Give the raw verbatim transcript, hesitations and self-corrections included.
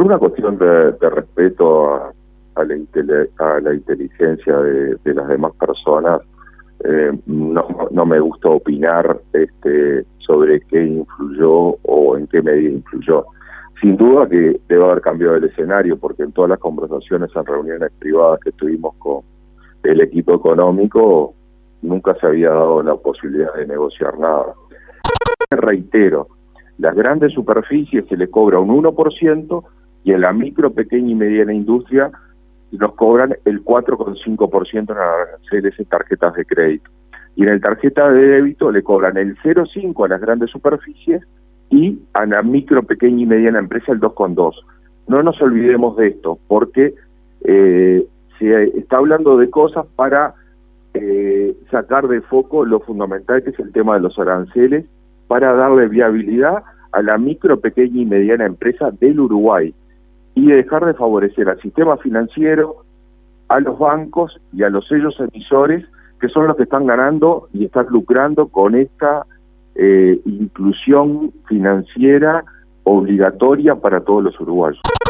una cuestión de, de respeto a, a, la intele, a la inteligencia de, de las demás personas, eh, no, no me gusta opinar este, sobre qué influyó o en qué medida influyó. Sin duda que debe haber cambiado el escenario, porque en todas las conversaciones en reuniones privadas que tuvimos con el equipo económico, nunca se había dado la posibilidad de negociar nada. Reitero, las grandes superficies se le cobra un uno por ciento y en la micro, pequeña y mediana industria nos cobran el cuatro coma cinco por ciento en aranceles en tarjetas de crédito. Y en el tarjeta de débito le cobran el cero coma cinco por ciento a las grandes superficies y a la micro, pequeña y mediana empresa el dos coma dos por ciento. No nos olvidemos de esto, porque eh, se está hablando de cosas para eh, sacar de foco lo fundamental que es el tema de los aranceles, para darle viabilidad a la micro, pequeña y mediana empresa del Uruguay y dejar de favorecer al sistema financiero, a los bancos y a los sellos emisores, que son los que están ganando y están lucrando con esta eh, inclusión financiera obligatoria para todos los uruguayos.